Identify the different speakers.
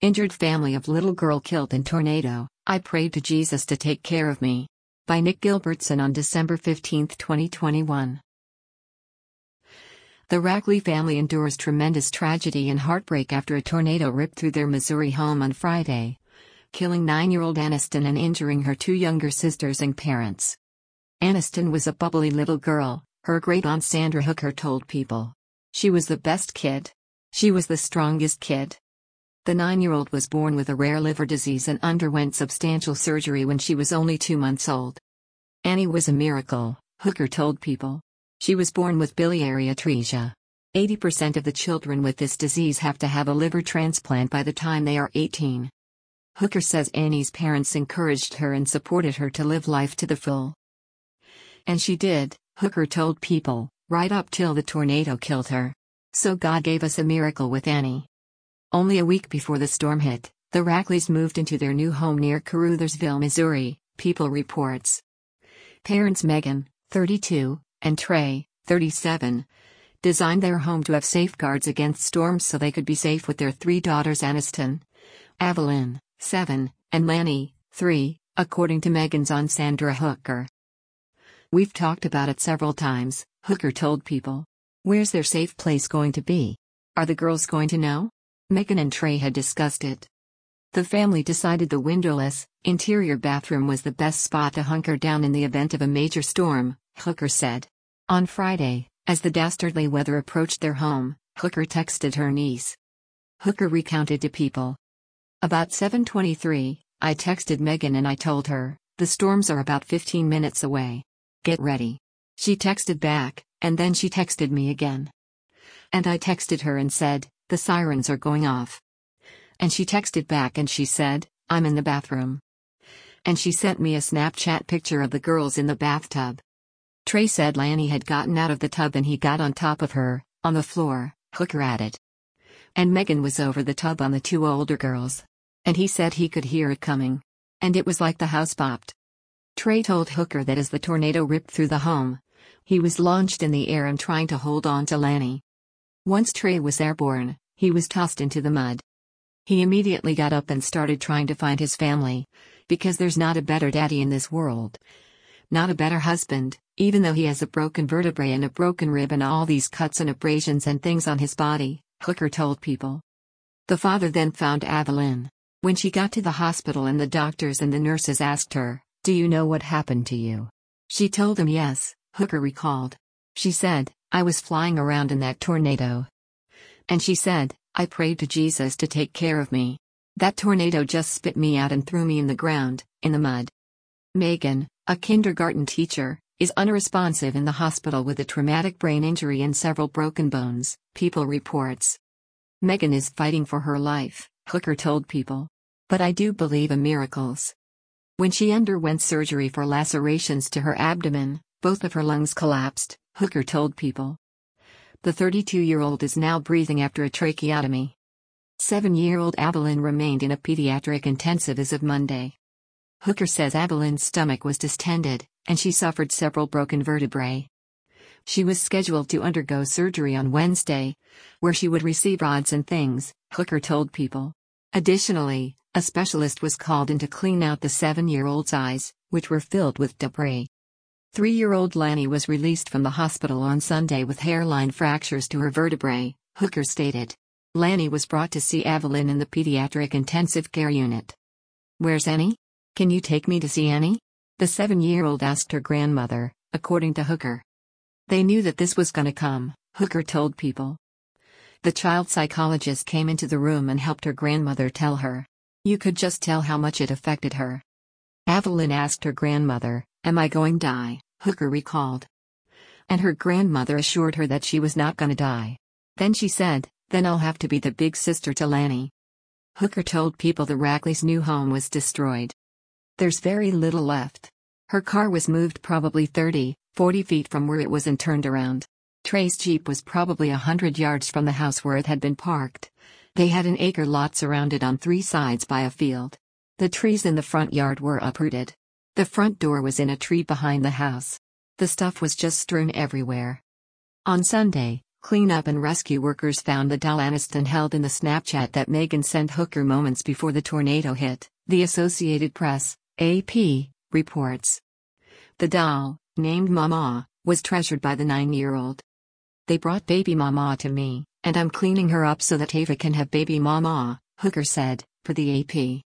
Speaker 1: Injured family of little girl killed in tornado, I prayed to Jesus to take care of me. By Nick Gilbertson on December 15, 2021. The Rackley family endures tremendous tragedy and heartbreak after a tornado ripped through their Missouri home on Friday, killing 9-year-old Aniston and injuring her 2 younger sisters and parents. Aniston was a bubbly little girl, her great-aunt Sandra Hooker told People. She was the best kid. She was the strongest kid. The 9-year-old was born with a rare liver disease and underwent substantial surgery when she was only 2 months old. Annie was a miracle, Hooker told People. She was born with biliary atresia. 80% of the children with this disease have to have a liver transplant by the time they are 18. Hooker says Annie's parents encouraged her and supported her to live life to the full. And she did, Hooker told People, right up till the tornado killed her. So God gave us a miracle with Annie. Only a week before the storm hit, the Rackleys moved into their new home near Caruthersville, Missouri, People reports. Parents Megan, 32, and Trey, 37, designed their home to have safeguards against storms so they could be safe with their 3 daughters Aniston, Evelyn, 7, and Lanny, 3, according to Megan's aunt Sandra Hooker. We've talked about it several times, Hooker told People. Where's their safe place going to be? Are the girls going to know? Megan and Trey had discussed it. The family decided the windowless, interior bathroom was the best spot to hunker down in the event of a major storm, Hooker said. On Friday, as the dastardly weather approached their home, Hooker texted her niece. Hooker recounted to People. About 7:23, I texted Megan and I told her, the storms are about 15 minutes away. Get ready. She texted back, and then she texted me again. And I texted her and said, the sirens are going off. And she texted back and she said, I'm in the bathroom. And she sent me a Snapchat picture of the girls in the bathtub. Trey said Lanny had gotten out of the tub and he got on top of her, on the floor, Hooker added. And Megan was over the tub on the 2 older girls. And he said he could hear it coming. And it was like the house popped. Trey told Hooker that as the tornado ripped through the home, he was launched in the air and trying to hold on to Lanny. Once Trey was airborne, he was tossed into the mud. He immediately got up and started trying to find his family, because there's not a better daddy in this world. Not a better husband, even though he has a broken vertebrae and a broken rib and all these cuts and abrasions and things on his body, Hooker told People. The father then found Evelyn. When she got to the hospital and the doctors and the nurses asked her, do you know what happened to you? She told them yes, Hooker recalled. She said, I was flying around in that tornado. And she said, I prayed to Jesus to take care of me. That tornado just spit me out and threw me in the ground, in the mud. Megan, a kindergarten teacher, is unresponsive in the hospital with a traumatic brain injury and several broken bones, People reports. Megan is fighting for her life, Hooker told People. But I do believe in miracles. When she underwent surgery for lacerations to her abdomen, both of her lungs collapsed, Hooker told People. The 32-year-old is now breathing after a tracheotomy. 7-year-old Evelyn remained in a pediatric intensive as of Monday. Hooker says Evelyn's stomach was distended, and she suffered several broken vertebrae. She was scheduled to undergo surgery on Wednesday, where she would receive rods and things, Hooker told People. Additionally, a specialist was called in to clean out the 7-year-old's eyes, which were filled with debris. 3-year-old Lanny was released from the hospital on Sunday with hairline fractures to her vertebrae, Hooker stated. Lanny was brought to see Evelyn in the pediatric intensive care unit. Where's Annie? Can you take me to see Annie? The 7-year-old asked her grandmother, according to Hooker. They knew that this was gonna come, Hooker told People. The child psychologist came into the room and helped her grandmother tell her. You could just tell how much it affected her. Evelyn asked her grandmother, am I going to die? Hooker recalled. And her grandmother assured her that she was not gonna die. Then she said, then I'll have to be the big sister to Lanny. Hooker told People the Rackley's new home was destroyed. There's very little left. Her car was moved probably 30, 40 feet from where it was and turned around. Trey's Jeep was probably 100 yards from the house where it had been parked. They had an acre lot surrounded on 3 sides by a field. The trees in the front yard were uprooted. The front door was in a tree behind the house. The stuff was just strewn everywhere. On Sunday, Cleanup and rescue workers found the doll Aniston held in the Snapchat that Meghan sent Hooker moments before the tornado hit, the Associated Press, AP, reports. The doll, named Mama, was treasured by the 9-year-old. "They brought baby Mama to me, and I'm cleaning her up so that Ava can have baby Mama," Hooker said, for the AP.